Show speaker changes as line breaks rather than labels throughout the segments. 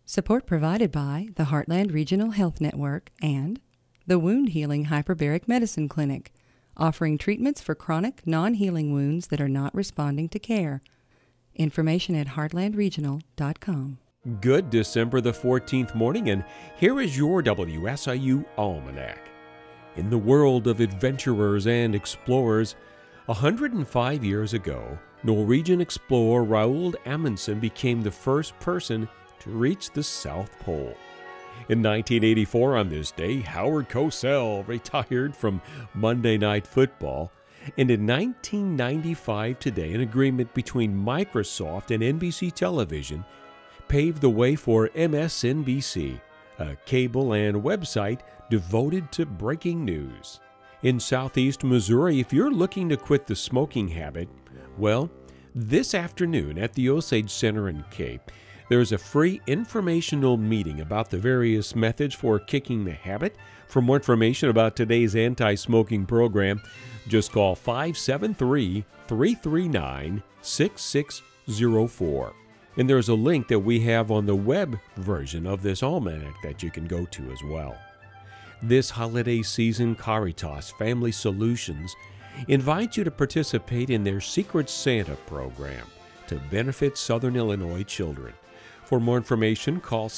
Support provided by the Heartland Regional Health Network and the Wound Healing Hyperbaric Medicine Clinic, offering treatments for chronic, non-healing wounds that are not responding to care. Information at heartlandregional.com.
Good December the 14th morning, and here is your WSIU Almanac. In the world of adventurers and explorers, 105 years ago, Norwegian explorer Roald Amundsen became the first person to reach the South Pole. In 1984, on this day, Howard Cosell retired from Monday Night Football. And in 1995 today, an agreement between Microsoft and NBC Television paved the way for MSNBC, a cable and website devoted to breaking news. In southeast Missouri, if you're looking to quit the smoking habit, well, this afternoon at the Osage Center in Cape, there's a free informational meeting about the various methods for kicking the habit. For more information about today's anti-smoking program, just call 573-339-6604. And there's a link that we have on the web version of this almanac that you can go to as well. This holiday season, Caritas Family Solutions invites you to participate in their Secret Santa program to benefit Southern Illinois children. For more information, call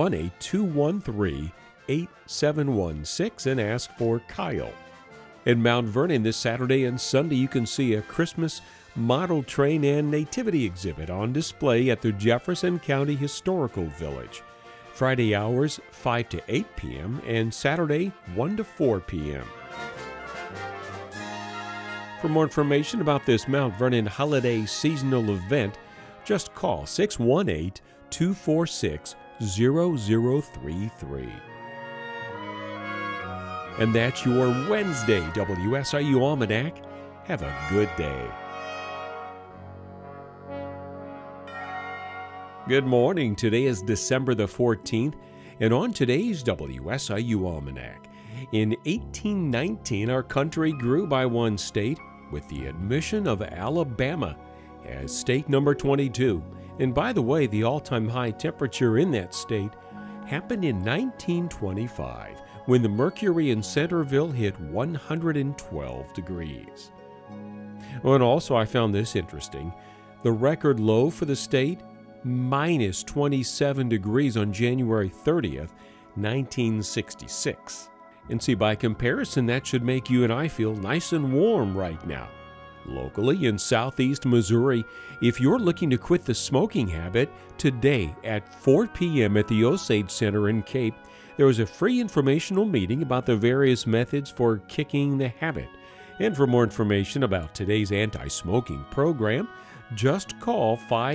618-213-8716 and ask for Kyle. In Mount Vernon this Saturday and Sunday, you can see a Christmas model train and nativity exhibit on display at the Jefferson County Historical Village. Friday hours 5 to 8 p.m. and Saturday 1 to 4 p.m. For more information about this Mount Vernon holiday seasonal event, just call 618-246-0033. And that's your Wednesday WSIU Almanac. Have a good day. Good morning. Today is December the 14th, and on today's WSIU Almanac, in 1819, our country grew by one state with the admission of Alabama as state number 22. And by the way, the all-time high temperature in that state happened in 1925 when the mercury in Centerville hit 112 degrees. Oh, and also I found this interesting. The record low for the state, minus 27 degrees on January 30th, 1966. And see, by comparison, that should make you and I feel nice and warm right now. Locally in southeast Missouri, if you're looking to quit the smoking habit, today at 4 p.m. at the Osage Center in Cape, there is a free informational meeting about the various methods for kicking the habit. And for more information about today's anti-smoking program, just call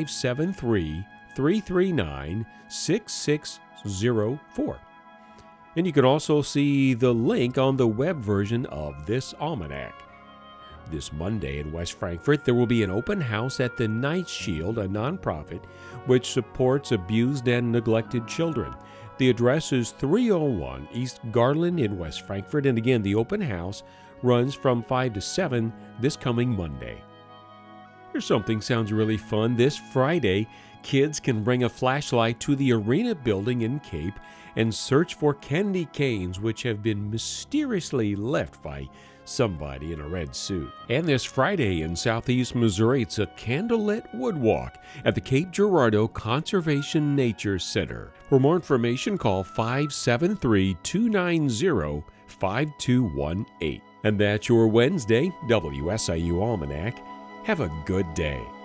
573-339-6604. And you can also see the link on the web version of this almanac. This Monday in West Frankfort, there will be an open house at the Night Shield, a nonprofit which supports abused and neglected children. The address is 301 East Garland in West Frankfort, and again, the open house runs from 5 to 7 this coming Monday. Here's something sounds really fun. This Friday, kids can bring a flashlight to the Arena building in Cape and search for candy canes which have been mysteriously left by somebody in a red suit. And this Friday in southeast Missouri, it's a candlelit wood walk at the Cape Girardeau Conservation Nature Center. For more information, call 573-290-5218. And that's your Wednesday WSIU Almanac. Have a good day.